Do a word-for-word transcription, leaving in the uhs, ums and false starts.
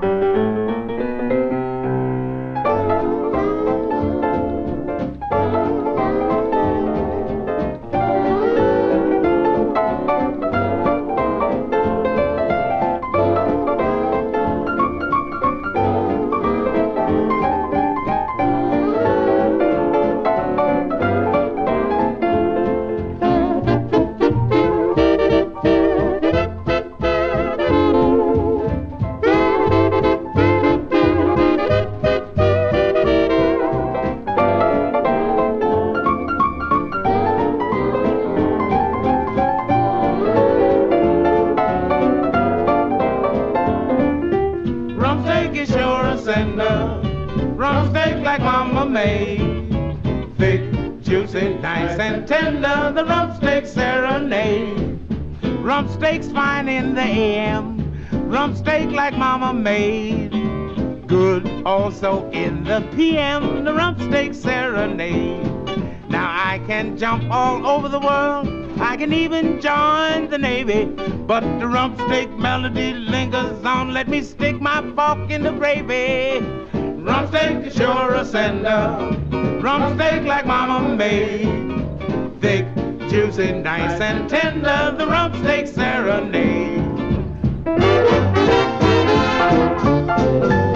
Rump steak like mama made, thick, juicy, nice and tender, the rump steak serenade. Rump steak's fine in the A M, rump steak like mama made, good also in the P M, the rump steak serenade. Now I can jump all over the world, I can even join the Navy, but the rump steak melody lingers on. Let me stick my fork in the gravy. Rump steak is sure a sender, rump steak like mama made, thick, juicy, nice and tender, the rump steak serenade.